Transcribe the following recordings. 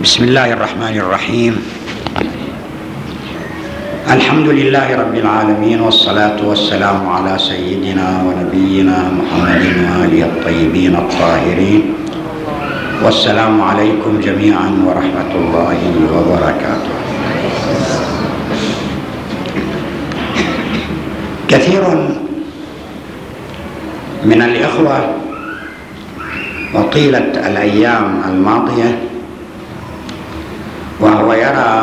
بسم الله الرحمن الرحيم. الحمد لله رب العالمين، والصلاة والسلام على سيدنا ونبينا محمد وآله الطيبين الطاهرين، والسلام عليكم جميعا ورحمة الله وبركاته. كثير من الإخوة وطيلة الأيام الماضية وهو يرى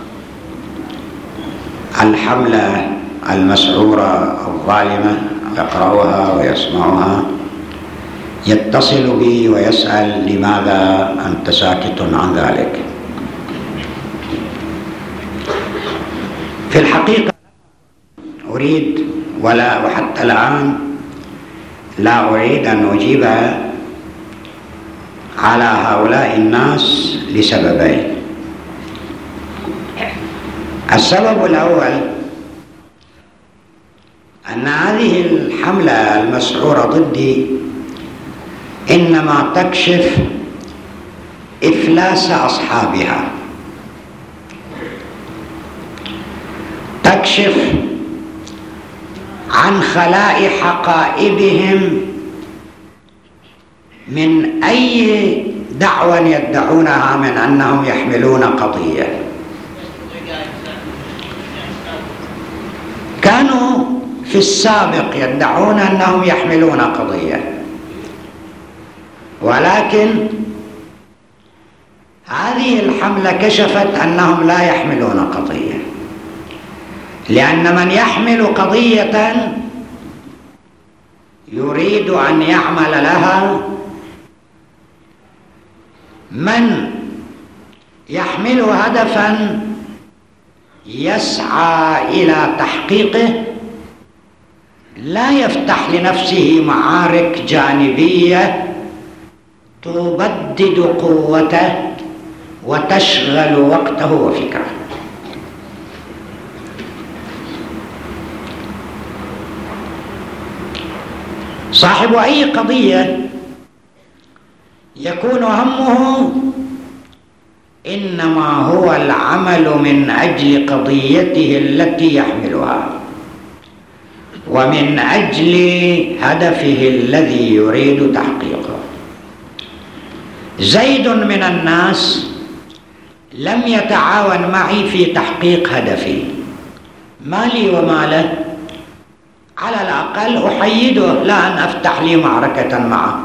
الحملة المسعورة الظالمة يقرأها ويسمعها يتصل بي ويسأل: لماذا أنت ساكت عن ذلك؟ في الحقيقة أريد وحتى الآن لا أريد أن أجيب على هؤلاء الناس لسببين. السبب الأول أن هذه الحملة المسعورة ضدي إنما تكشف إفلاس أصحابها، تكشف عن خلاء حقائبهم من أي دعوى يدعونها من أنهم يحملون قضية. كانوا في السابق يدعون أنهم يحملون قضية، ولكن هذه الحملة كشفت أنهم لا يحملون قضية، لأن من يحمل قضية يريد أن يعمل لها، من يحمل هدفا يسعى إلى تحقيقه لا يفتح لنفسه معارك جانبية تبدد قوته وتشغل وقته وفكره. صاحب أي قضية يكون همه إنما هو العمل من أجل قضيته التي يحملها ومن أجل هدفه الذي يريد تحقيقه. زيد من الناس لم يتعاون معي في تحقيق هدفي، ما لي وما له، على الأقل أحيده لا أن أفتح لي معركة معه.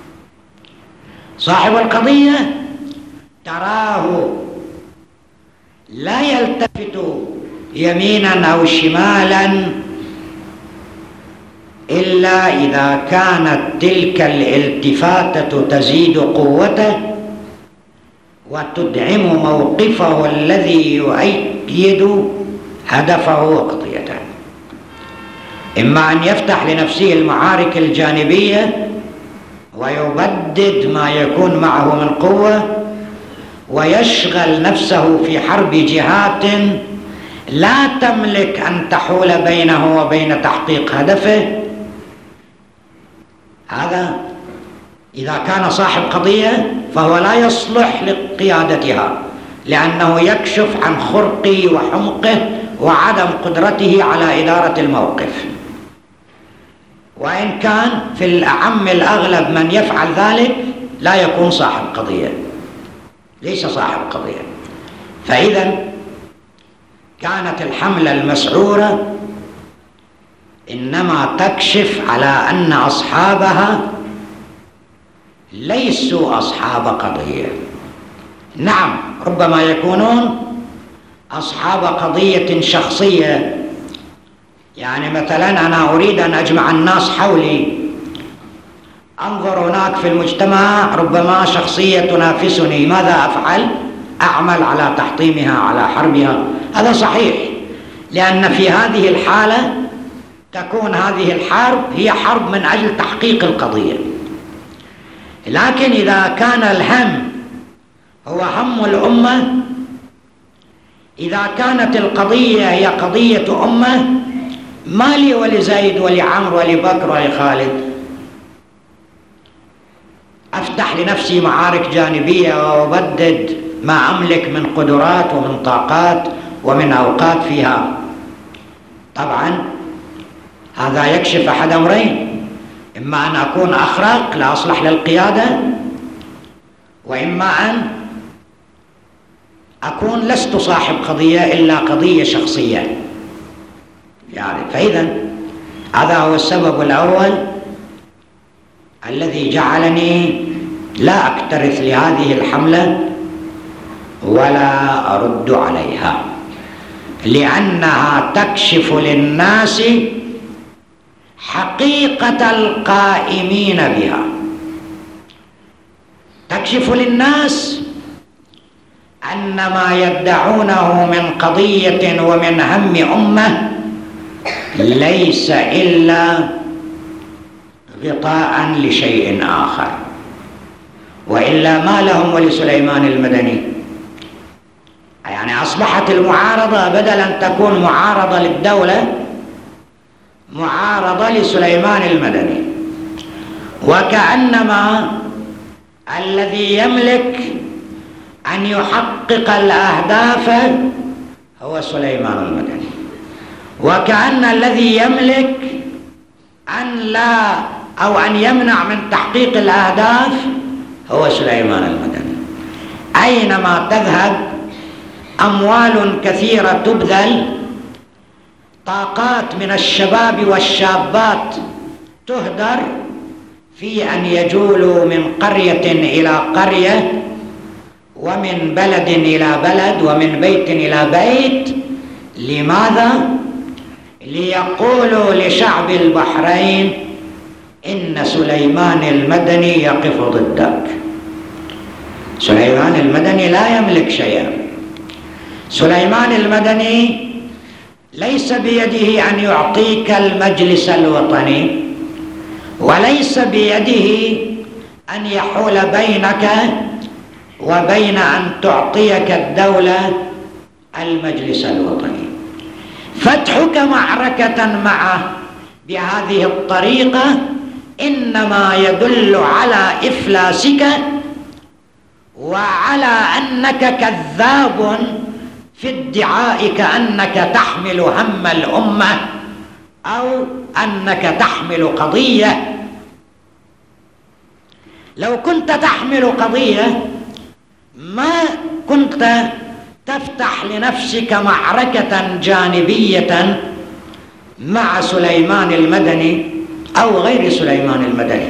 صاحب القضية تراه لا يلتفت يمينا أو شمالا إلا إذا كانت تلك الالتفاتة تزيد قوته وتدعم موقفه الذي يؤيد هدفه وقضيته. إما أن يفتح لنفسه المعارك الجانبية ويبدد ما يكون معه من قوة ويشغل نفسه في حرب جهات لا تملك أن تحول بينه وبين تحقيق هدفه. هذا إذا كان صاحب قضية فهو لا يصلح لقيادتها، لأنه يكشف عن خرقه وحمقه وعدم قدرته على إدارة الموقف. وإن كان في الأعم الأغلب من يفعل ذلك لا يكون صاحب قضية، ليس صاحب قضية. فإذا كانت الحملة المسعورة إنما تكشف على أن أصحابها ليسوا أصحاب قضية. نعم، ربما يكونون أصحاب قضية شخصية، يعني مثلا أنا أريد أن أجمع الناس حولي، أنظر هناك في المجتمع ربما شخصية تنافسني، ماذا أفعل؟ أعمل على تحطيمها، على حربها. هذا صحيح، لأن في هذه الحالة تكون هذه الحرب هي حرب من أجل تحقيق القضية. لكن إذا كان الهم هو هم الأمة، إذا كانت القضية هي قضية أمة، ما لي ولزيد ولعمر ولبكر ولخالد، أفتح لنفسي معارك جانبية وأبدد ما أملك من قدرات ومن طاقات ومن أوقات فيها. طبعا هذا يكشف أحد أمرين: إما أن أكون أخرق لا أصلح للقيادة، وإما أن أكون لست صاحب قضية إلا قضية شخصية. يعني فإذا هذا هو السبب الأول الذي جعلني لا أكترث لهذه الحملة ولا أرد عليها، لأنها تكشف للناس حقيقة القائمين بها. تكشف للناس أن ما يدعونه من قضية ومن هم أمة ليس إلا غطاء لشيء آخر، وإلا ما لهم ولسليمان المدني. يعني أصبحت المعارضة بدل أن تكون معارضة للدولة معارضة لسليمان المدني، وكأنما الذي يملك أن يحقق الأهداف هو سليمان المدني، وكأن الذي يملك أن لا أو أن يمنع من تحقيق الأهداف هو سليمان المدني. أينما تذهب أموال كثيرة تبذل، طاقات من الشباب والشابات تهدر في أن يجولوا من قرية إلى قرية، ومن بلد إلى بلد، ومن بيت إلى بيت. لماذا؟ ليقولوا لشعب البحرين إن سليمان المدني يقف ضدك. سليمان المدني لا يملك شيئا. سليمان المدني ليس بيده أن يعطيك المجلس الوطني، وليس بيده أن يحول بينك وبين أن تعطيك الدولة المجلس الوطني. فتحك معركة معه بهذه الطريقة إنما يدل على إفلاسك وعلى أنك كذاب في ادعائك أنك تحمل هم الأمة أو أنك تحمل قضية. لو كنت تحمل قضية ما كنت تفتح لنفسك معركة جانبية مع سليمان المدني أو غير سليمان المدني.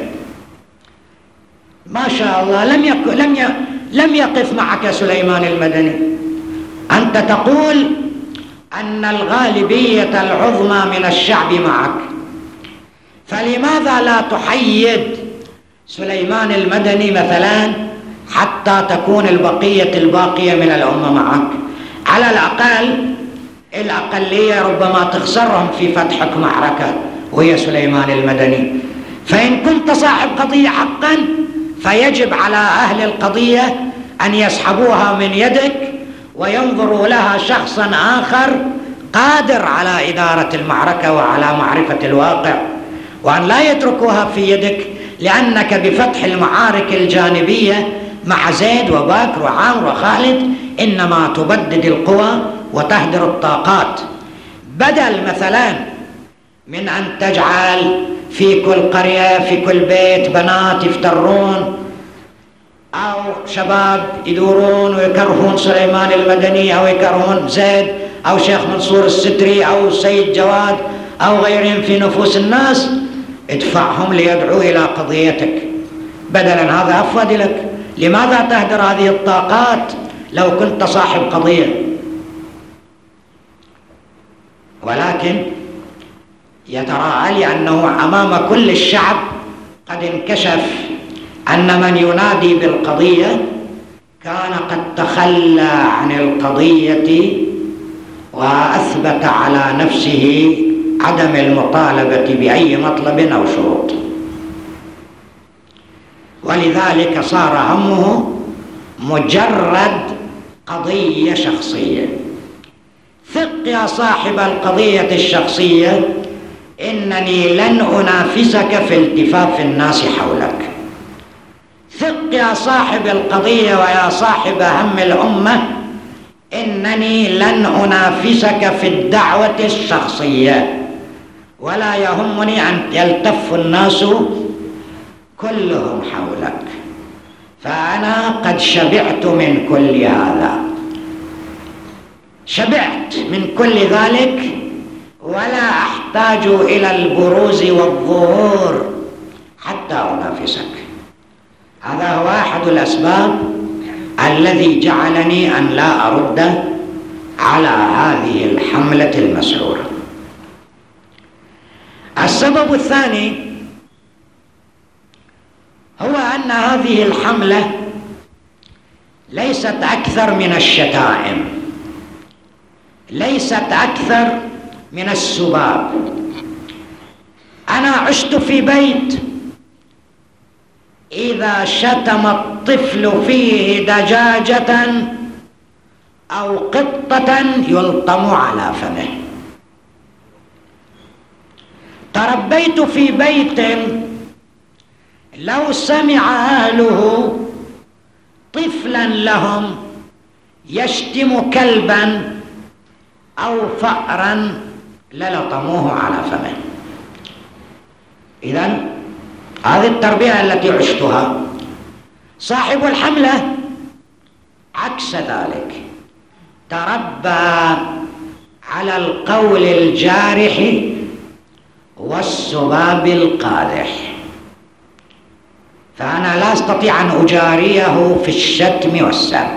ما شاء الله لم يقف معك سليمان المدني. أنت تقول أن الغالبية العظمى من الشعب معك، فلماذا لا تحيد سليمان المدني مثلا حتى تكون البقية الباقية من الأمة معك؟ على الأقل الأقلية ربما تخسرهم في فتحك معركة وهي سليمان المدني. فإن كنت صاحب قضية حقا فيجب على أهل القضية أن يسحبوها من يدك وينظروا لها شخصا آخر قادر على إدارة المعركة وعلى معرفة الواقع، وأن لا يتركوها في يدك، لأنك بفتح المعارك الجانبية مع زيد وبكر وعامر وخالد إنما تبدد القوى وتهدر الطاقات. بدل مثلا من أن تجعل في كل قرية في كل بيت بنات يفترون أو شباب يدورون ويكرهون سليمان المدني أو يكرهون زيد أو شيخ منصور الستري أو السيد جواد أو غيرهم في نفوس الناس، ادفعهم ليدعوا إلى قضيتك. بدلا هذا أفضل لك. لماذا تهدر هذه الطاقات لو كنت صاحب قضية؟ ولكن يتراءى لي أنه أمام كل الشعب قد انكشف أن من ينادي بالقضية كان قد تخلى عن القضية وأثبت على نفسه عدم المطالبة بأي مطلب أو شروط، ولذلك صار همه مجرد قضية شخصية. ثق يا صاحب القضية الشخصية إنني لن أنافسك في التفاف الناس حولك. ثق يا صاحب القضية ويا صاحب هم الأمة إنني لن أنافسك في الدعوة الشخصية، ولا يهمني أن يلتف الناس كلهم حولك، فأنا قد شبعت من كل هذا، شبعت من كل ذلك، ولا أحتاج إلى البروز والظهور حتى أنافسك. هذا هو أحد الأسباب الذي جعلني أن لا أرد على هذه الحملة المسعورة. السبب الثاني هو أن هذه الحملة ليست أكثر من الشتائم، ليست أكثر من السباب. أنا عشت في بيت إذا شتم الطفل فيه دجاجة أو قطة يلطم على فمه. تربيت في بيت لو سمع أهله طفلا لهم يشتم كلبا أو فأرا للطموه على فمه. إذن هذه التربية التي عشتها. صاحب الحملة عكس ذلك، تربى على القول الجارح والسباب القادح، فأنا لا أستطيع أن أجاريه في الشتم والسب،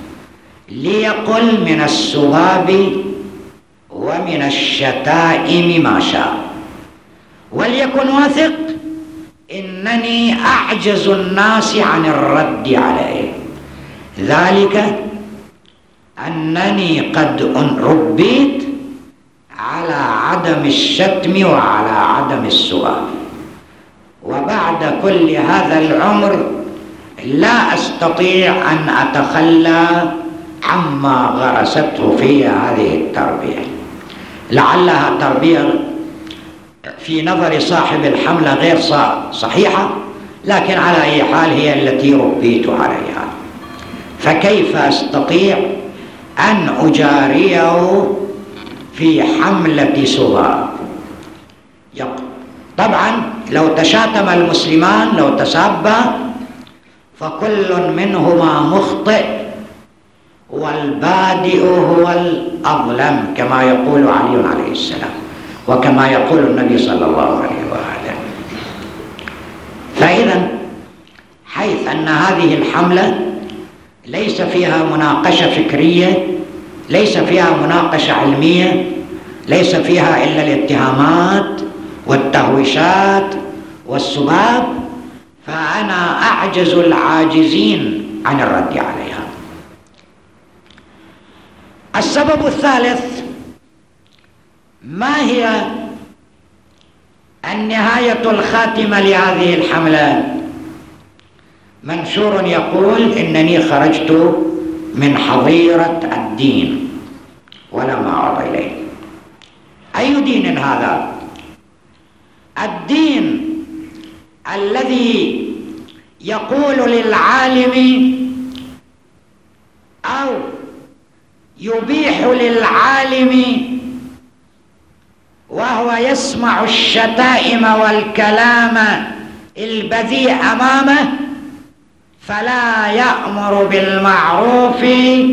ليقل من السباب ومن الشتائم ما شاء، وليكن واثق إنني أعجز الناس عن الرد عليه، ذلك أنني قد ربيت على عدم الشتم وعلى عدم السؤال، وبعد كل هذا العمر لا أستطيع أن أتخلى عما غرسته في هذه التربية. لعلها تربية في نظر صاحب الحملة غير صحيحة، لكن على أي حال هي التي ربيت عليها، فكيف أستطيع أن أجاريه في حملة سباب؟ طبعا لو تشاتم المسلمان، لو تسابا، فكل منهما مخطئ، والبادئ هو الأظلم كما يقول علي عليه السلام، وكما يقول النبي صلى الله عليه وآله. فإذا حيث أن هذه الحملة ليس فيها مناقشة فكرية، ليس فيها مناقشة علمية، ليس فيها إلا الاتهامات والتهويشات والسباب، فأنا أعجز العاجزين عن الرد عليها. السبب الثالث، ما هي النهاية الخاتمة لهذه الحملة؟ منشور يقول إنني خرجت من حظيرة الدين ولم أعد إليه. أي دين هذا؟ الدين الذي يقول للعالم أو يبيح للعالم وهو يسمع الشتائم والكلام البذيء أمامه فلا يأمر بالمعروف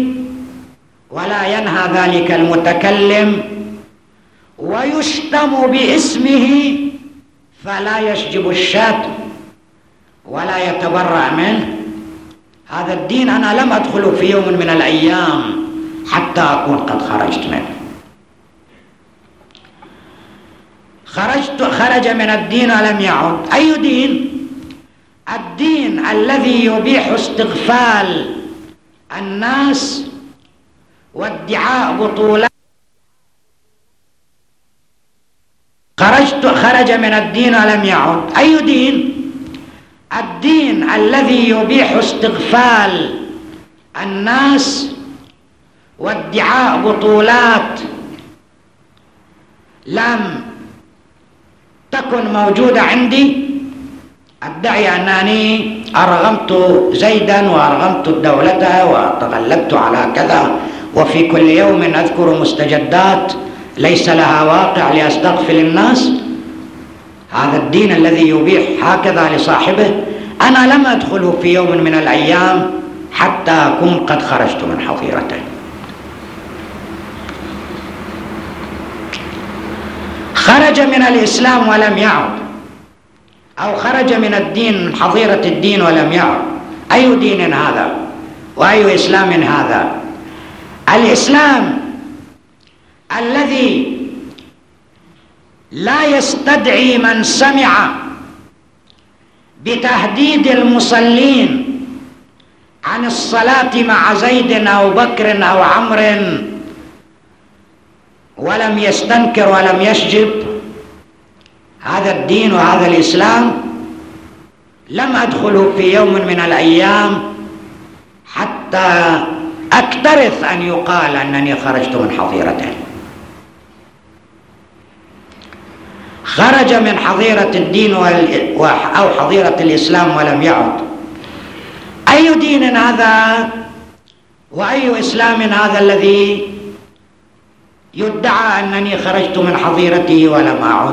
ولا ينهى ذلك المتكلم، ويشتم باسمه فلا يشجب الشاتم ولا يتبرأ منه. هذا الدين أنا لم أدخل في يوم من الأيام حتى أكون قد خرجت منه. خرج من الدين ولم يعد. أي دين؟ الدين الذي يبيح استغفال الناس وادعاء بطولات. خرج من الدين ولم يعد. أي دين؟ الدين الذي يبيح استغفال الناس وادعاء بطولات لم تكن موجودة عندي. أدعي أنني أرغمت زيدا وأرغمت الدولة وتغلبت على كذا، وفي كل يوم أذكر مستجدات ليس لها واقع لأستغفل الناس. هذا الدين الذي يبيح هكذا لصاحبه أنا لم أدخله في يوم من الأيام حتى أكون قد خرجت من حظيرته. خرج من الإسلام ولم يعد، أو خرج من الدين من حظيرة الدين ولم يعد. أي دين هذا وأي إسلام هذا؟ الإسلام الذي لا يستدعي من سمع بتهديد المصلين عن الصلاة مع زيد أو بكر أو عمرو ولم يستنكر ولم يشجب. هذا الدين وهذا الإسلام لم أدخله في يوم من الأيام حتى أكترث أن يقال أنني خرجت من حظيرته. خرج من حظيرة الدين أو حظيرة الإسلام ولم يعد. أي دين هذا وأي إسلام هذا الذي يدعى أنني خرجت من حظيرته ولم أعد؟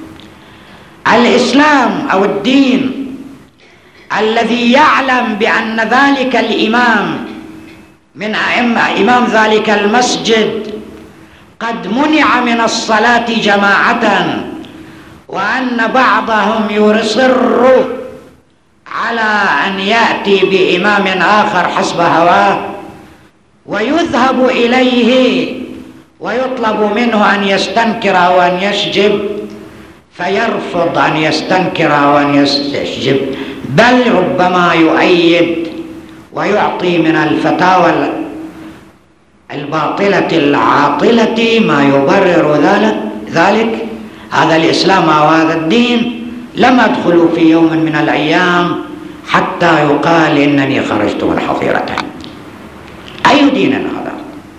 الإسلام أو الدين الذي يعلم بأن ذلك الإمام من إمام ذلك المسجد قد منع من الصلاة جماعة، وأن بعضهم يصر على أن يأتي بإمام آخر حسب هواه، ويذهب إليه ويطلب منه أن يستنكر أو أن يشجب، فيرفض أن يستنكر أو أن يستشجب، بل ربما يؤيد ويعطي من الفتاوى الباطلة العاطلة ما يبرر ذلك. هذا الإسلام أو هذا الدين لم أدخل في يوم من الأيام حتى يقال إنني خرجت من حظيرته. أي دين هذا؟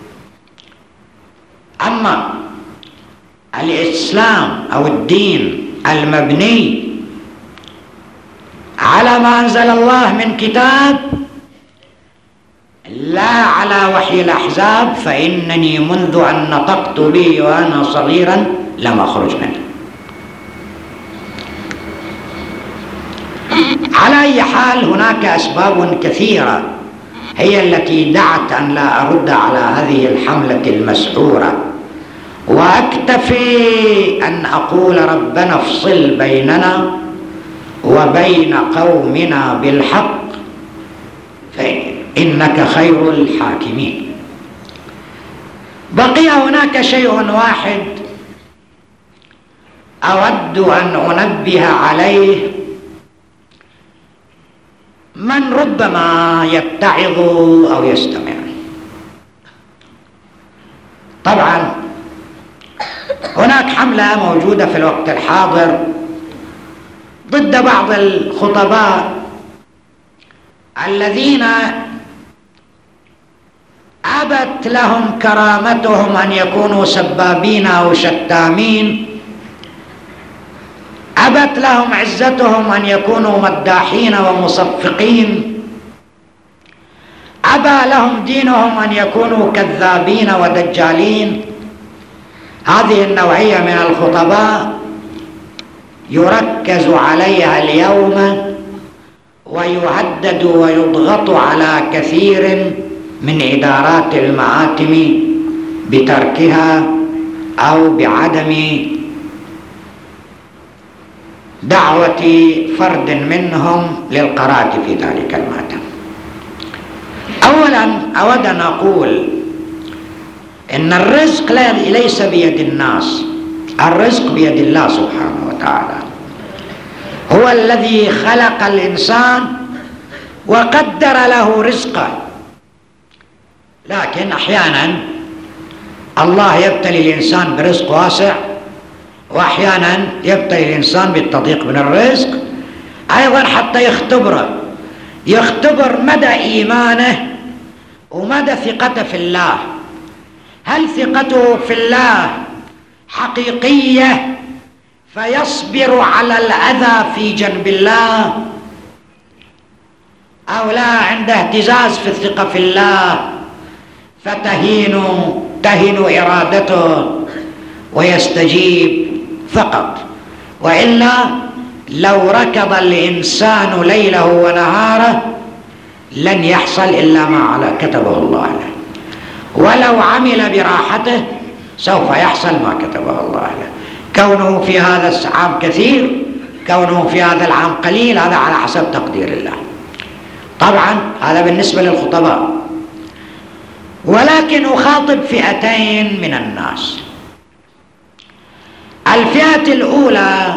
أما الإسلام أو الدين المبني على ما أنزل الله من كتاب لا على وحي الأحزاب، فإنني منذ أن نطقت به وأنا صغيرا لم أخرج منه. على أي حال هناك أسباب كثيرة هي التي دعت أن لا أرد على هذه الحملة المسحورة، وأكتفي أن أقول ربنا افصل بيننا وبين قومنا بالحق فإنك خير الحاكمين. بقي هناك شيء واحد أود أن أنبه عليه من ربما يتعظ أو يستمع. طبعا هناك حملة موجودة في الوقت الحاضر ضد بعض الخطباء الذين أبت لهم كرامتهم أن يكونوا سبابين أو شتامين، أبت لهم عزتهم أن يكونوا مداحين ومصفقين، أبى لهم دينهم أن يكونوا كذابين ودجالين. هذه النوعية من الخطباء يركز عليها اليوم ويهدد ويضغط على كثير من إدارات المآتم بتركها أو بعدم دعوة فرد منهم للقراءة في ذلك الماتم. أولا أود أن أقول إن الرزق ليس بيد الناس، الرزق بيد الله سبحانه وتعالى. هو الذي خلق الإنسان وقدر له رزقه، لكن أحيانا الله يبتلي الإنسان برزق واسع، وأحيانا يبتلي الإنسان بالتضييق من الرزق أيضا حتى يختبر مدى إيمانه ومدى ثقته في الله. هل ثقته في الله حقيقية فيصبر على الأذى في جنب الله، أو لا عنده اهتزاز في الثقة في الله تهن إرادته ويستجيب فقط. وإلا لو ركض الإنسان ليله ونهاره لن يحصل إلا ما كتبه الله له، ولو عمل براحته سوف يحصل ما كتبه الله له. كونه في هذا العام كثير، كونه في هذا العام قليل، هذا على حسب تقدير الله. طبعا هذا بالنسبة للخطباء. ولكن أخاطب فئتين من الناس. الفئة الأولى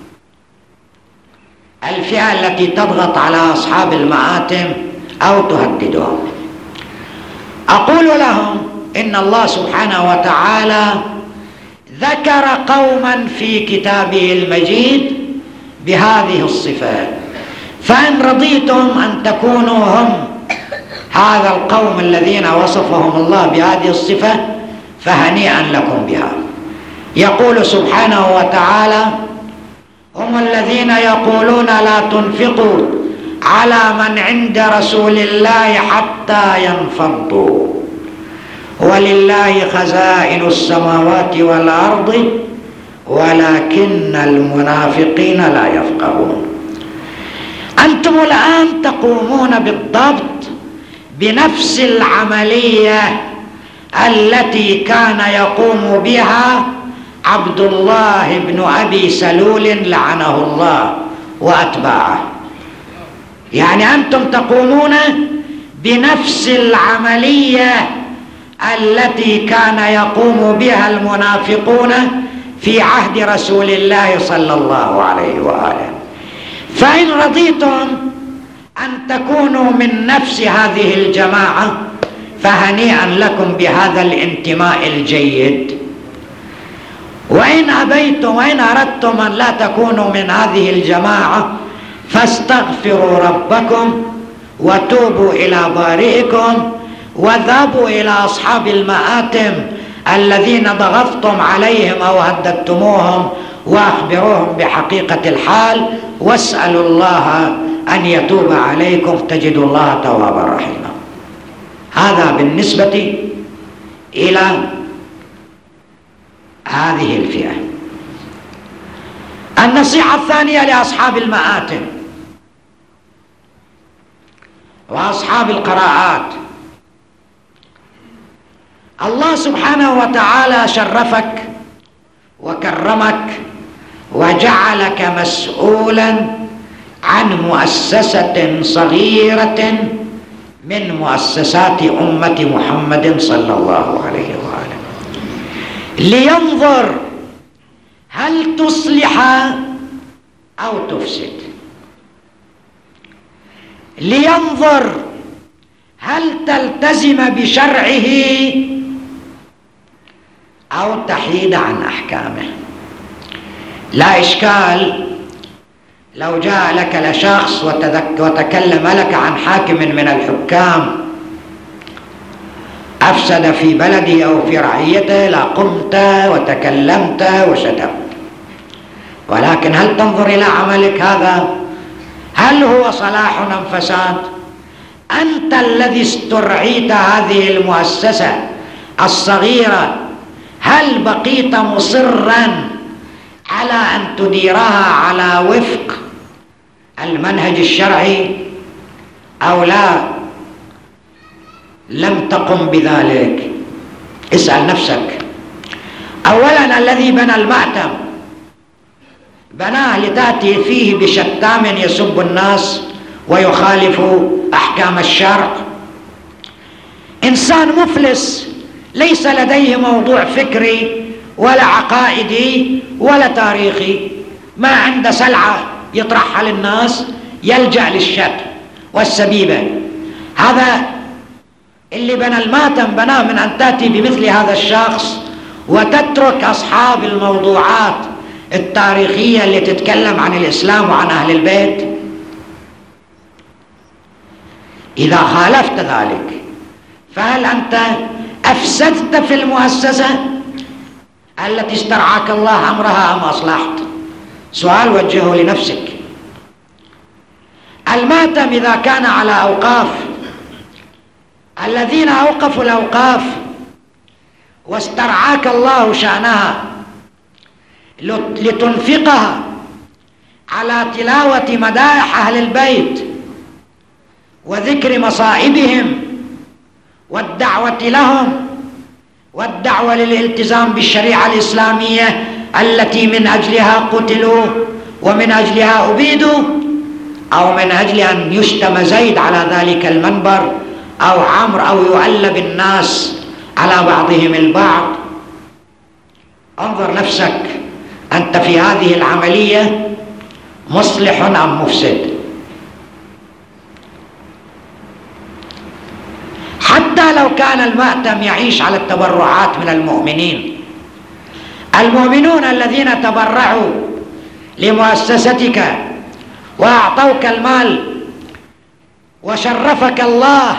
الفئة التي تضغط على أصحاب المآتم أو تهددهم. أقول لهم إن الله سبحانه وتعالى ذكر قوما في كتابه المجيد بهذه الصفات، فإن رضيتم أن تكونوا هم هذا القوم الذين وصفهم الله بهذه الصفة فهنيئا لكم بها. يقول سبحانه وتعالى: هم الذين يقولون لا تنفقوا على من عند رسول الله حتى ينفضوا ولله خزائن السماوات والأرض ولكن المنافقين لا يفقهون. أنتم الآن تقومون بالضبط بنفس العملية التي كان يقوم بها عبد الله بن أبي سلول لعنه الله وأتباعه. يعني أنتم تقومون بنفس العملية التي كان يقوم بها المنافقون في عهد رسول الله صلى الله عليه وآله. فإن رضيتم أن تكونوا من نفس هذه الجماعة فهنيئا لكم بهذا الانتماء الجيد. وإن أبيتم وإن أردتم أن لا تكونوا من هذه الجماعة فاستغفروا ربكم وتوبوا إلى بارئكم واذهبوا إلى أصحاب المآتم الذين ضغطتم عليهم أو هددتموهم وأخبروهم بحقيقة الحال واسألوا الله أن يتوب عليكم تجدوا الله توابا رحيما. هذا بالنسبة إلى هذه الفئة. النصيحة الثانية لأصحاب المآتم وأصحاب القراءات. الله سبحانه وتعالى شرفك وكرمك وجعلك مسؤولا عن مؤسسة صغيرة من مؤسسات أمة محمد صلى الله عليه وآله، لينظر هل تصلح أو تفسد، لينظر هل تلتزم بشرعه أو تحيد عن أحكامه. لا إشكال لو جاء لك لشخص وتكلم لك عن حاكم من الحكام أفسد في بلده أو في رعيته لقمت وتكلمت وشتمت، ولكن هل تنظر إلى عملك هذا؟ هل هو صلاح أم فساد؟ أنت الذي استرعيت هذه المؤسسة الصغيرة، هل بقيت مصرا على أن تديرها على وفق المنهج الشرعي أو لا؟ لم تقم بذلك. اسأل نفسك. أولا الذي بنى المأتم بناه لتأتي فيه بشتام يسب الناس ويخالف أحكام الشرع. إنسان مفلس ليس لديه موضوع فكري ولا عقائدي ولا تاريخي، ما عنده سلعة يطرحها للناس، يلجأ للشتم والسبيبة. هذا اللي بنى الماتم بناه من أن تأتي بمثل هذا الشخص وتترك أصحاب الموضوعات التاريخية اللي تتكلم عن الإسلام وعن أهل البيت. إذا خالفت ذلك فهل أنت أفسدت في المؤسسة التي استرعاك الله أمرها أم أصلحت؟ سؤال وجهه لنفسك. الماتم إذا كان على أوقاف، الذين أوقفوا الأوقاف واسترعاك الله شأنها لتنفقها على تلاوة مدائح أهل البيت وذكر مصائبهم والدعوة لهم والدعوة للالتزام بالشريعة الإسلامية التي من أجلها قتلوا ومن أجلها أبيدوا، أو من أجل أن يشتم زيد على ذلك المنبر أو عمرو، أو يؤلب الناس على بعضهم البعض. انظر نفسك، أنت في هذه العملية مصلح أم مفسد؟ حتى لو كان المأتم يعيش على التبرعات من المؤمنين، المؤمنون الذين تبرعوا لمؤسستك وأعطوك المال وشرفك الله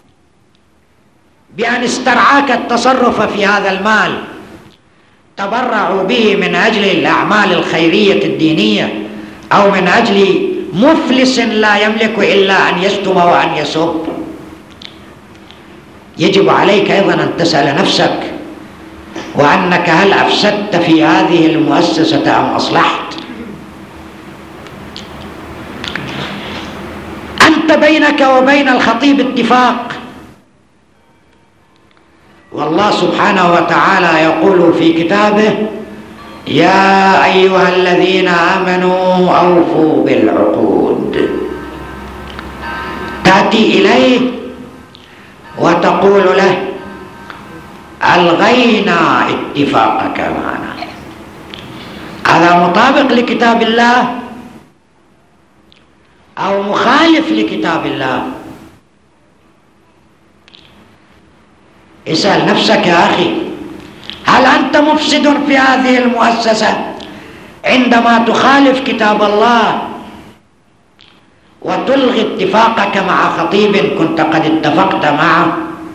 بأن استرعاك التصرف في هذا المال، تبرعوا به من أجل الأعمال الخيرية الدينية أو من أجل مفلس لا يملك إلا أن يشتم وأن يسب. يجب عليك أيضا أن تسأل نفسك وأنك هل أفسدت في هذه المؤسسة أم أصلحت؟ أنت بينك وبين الخطيب اتفاق، والله سبحانه وتعالى يقول في كتابه: يا أيها الذين آمنوا أوفوا بالعقود. تأتي إليه وتقول له: ألغينا اتفاقك معنا. هذا مطابق لكتاب الله أو مخالف لكتاب الله؟ اسأل نفسك يا أخي، هل أنت مفسد في هذه المؤسسة عندما تخالف كتاب الله وتلغي اتفاقك مع خطيب كنت قد اتفقت معه،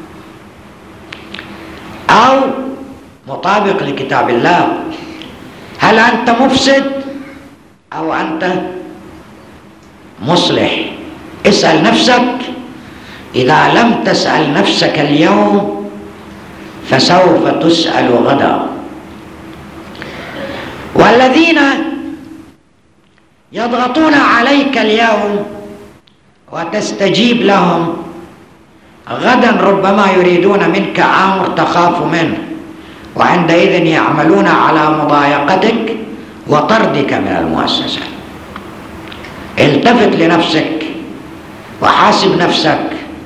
أو مطابق لكتاب الله؟ هل أنت مفسد أو أنت مصلح؟ اسأل نفسك. إذا لم تسأل نفسك اليوم فسوف تسأل غدا. والذين يضغطون عليك اليوم وتستجيب لهم غدا ربما يريدون منك أمر تخاف منه، وعندئذ يعملون على مضايقتك وطردك من المؤسسة. التفت لنفسك وحاسب نفسك.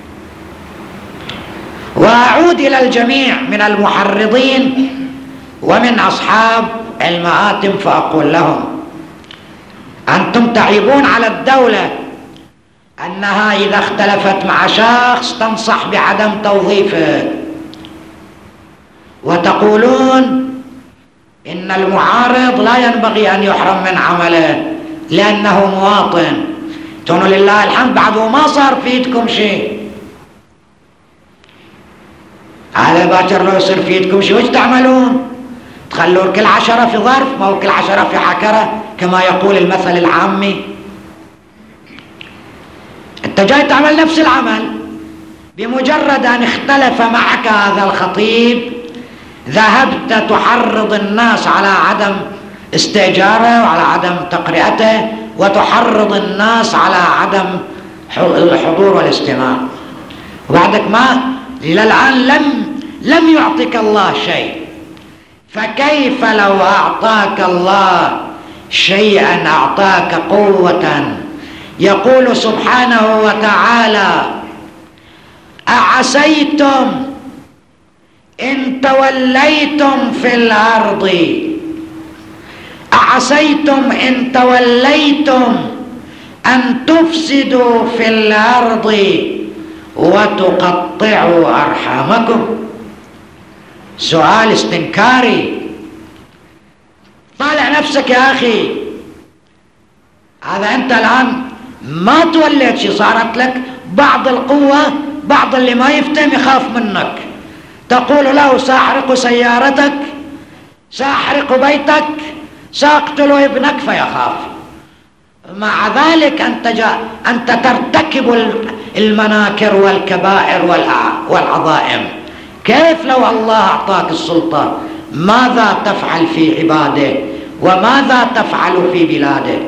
وأعود إلى الجميع من المحرضين ومن أصحاب المآتم فأقول لهم: أنتم تعيبون على الدولة أنها إذا اختلفت مع شخص تنصح بعدم توظيفه، وتقولون إن المعارض لا ينبغي أن يحرم من عمله لأنه مواطن. تقولوا لله الحمد بعده ما صار في ايدكم شيء، على باكر لو يصير في ايدكم شيء وش تعملون؟ تخلون كل 10 في ظرف، ما هو كل 10 في حكرة كما يقول المثل العامي. انت جاي تعمل نفس العمل، بمجرد ان اختلف معك هذا الخطيب ذهبت تحرض الناس على عدم استئجاره وعلى عدم تقرئته، وتحرض الناس على عدم الحضور والاستماع، وبعدك ما إلى الآن لم يعطك الله شيء. فكيف لو أعطاك الله شيئا أعطاك قوة؟ يقول سبحانه وتعالى: أعسيتم إن توليتم في الأرض، أعسيتم إن توليتم أن تفسدوا في الأرض وتقطعوا أرحامكم. سؤال استنكاري. طالع نفسك يا أخي، هذا أنت الآن ما توليت شيء، صارت لك بعض القوة، بعض اللي ما يفتهم يخاف منك. تقول له: سأحرق سيارتك، سأحرق بيتك، سأقتل ابنك، فيخاف. مع ذلك أنت ترتكب المناكر والكبائر والعظائم. كيف لو الله أعطاك السلطة؟ ماذا تفعل في عباده وماذا تفعل في بلاده؟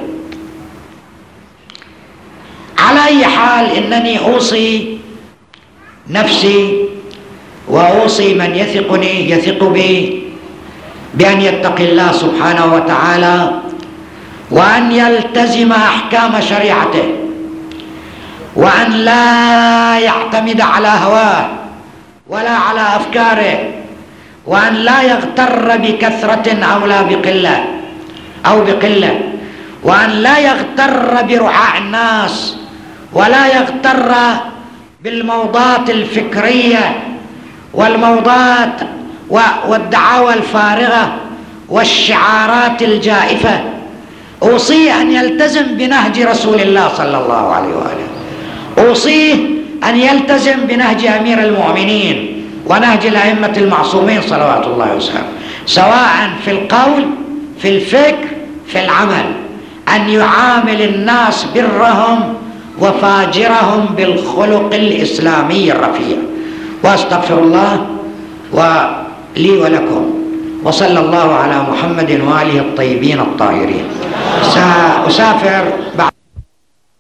على أي حال، إنني أوصي نفسي وأوصي من يثق بي بأن يتقي الله سبحانه وتعالى، وأن يلتزم أحكام شريعته، وأن لا يعتمد على هواه ولا على أفكاره، وأن لا يغتر بكثرة أو بقلة، وأن لا يغتر برعاع الناس، ولا يغتر بالموضات الفكرية والموضات والدعاوى الفارغة والشعارات الجائفة. أوصيه أن يلتزم بنهج رسول الله صلى الله عليه وآله، أوصيه أن يلتزم بنهج أمير المؤمنين ونهج الأئمة المعصومين صلوات الله وسلامه، سواء في القول، في الفكر، في العمل، أن يعامل الناس برهم وفاجرهم بالخلق الإسلامي الرفيع. وأستغفر الله لي ولكم، وصلى الله على محمد وآله الطيبين الطاهرين. سأسافر بعد